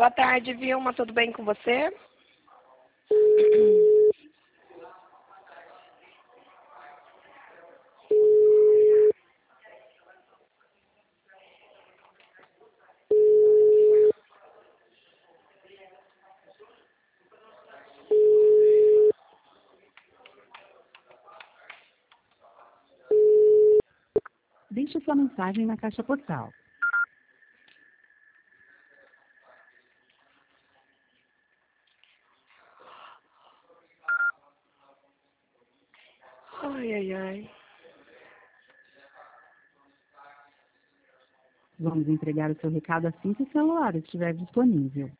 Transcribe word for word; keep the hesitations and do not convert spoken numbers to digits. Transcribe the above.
Boa tarde, Vilma. Tudo bem com você? Deixe sua mensagem na caixa postal. Ai, ai, ai. Vamos entregar o seu recado assim que o celular estiver disponível.